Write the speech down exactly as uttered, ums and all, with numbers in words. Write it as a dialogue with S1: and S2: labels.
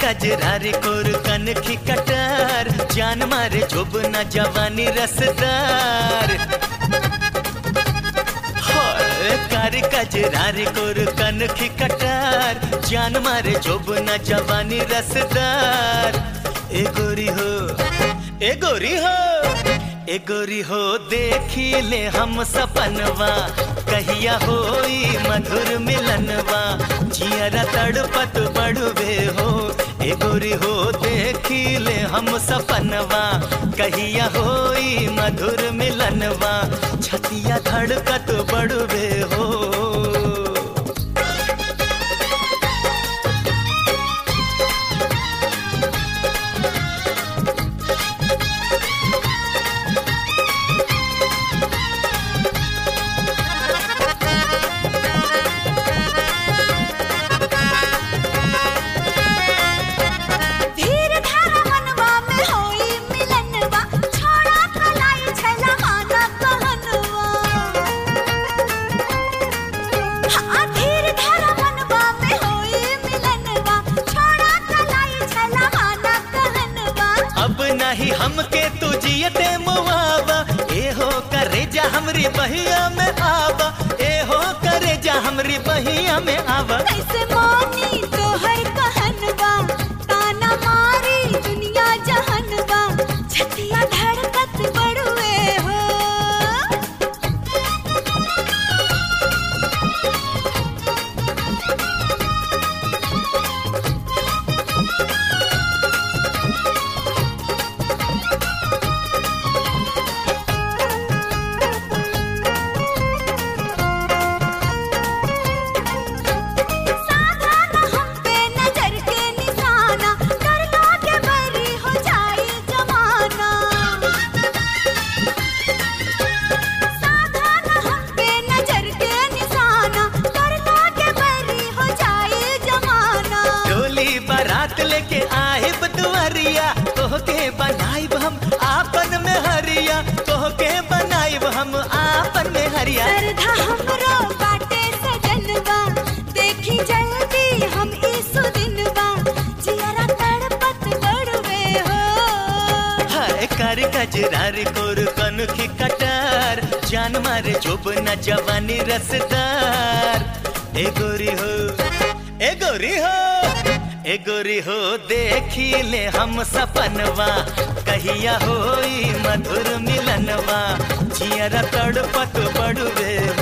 S1: कजरारे कोर कनखी कटार, जान मारे जोब न जवानी रसदार। कार कजरारे कोर कनखी कटार, जान मारे जोब न जवानी रसदार। ए गोरी हो, ए गोरी हो, ए गोरी हो, देखी ले हम सपनवा, कहिया होई मधुर मिलनवा, जियरा तड़पत बड़वे हो। ए गोरी हो, देखी ले हम सपनवा, कहिया होई मधुर मिलनवा, छतिया धड़कत बड़वे हो। हमके तुझियते मुआवा, ए हो करे जा हमरी बहिया में आवा, ए हो करे जा हमरी बहिया में आवा।
S2: कैसे मानी तो हर कहनवा, ताना मारी दुनिया जहनवा, छतिया धड़कत बड़ुए हो।
S1: लेके आए बदुआरिया, तोहके बनाइब हम आपन में हरिया, तोहके बनाइब हम आपन में हरिया।
S2: सरधा हमरो बाटे सजनवा, देखी जल्दी हम इस दिनवा, जियरा तड़पत बड़वे हो।
S1: हाय कर कजरारे कोर कनखी कटार, जान मारे जोब न जवानी रसदार। ए गोरी हो, ए गोरी हो, ए गोरी हो, देखी ले हम सपनवा, कहिया होई मधुर मिलनवा, जियरा तड़पत बड़वे।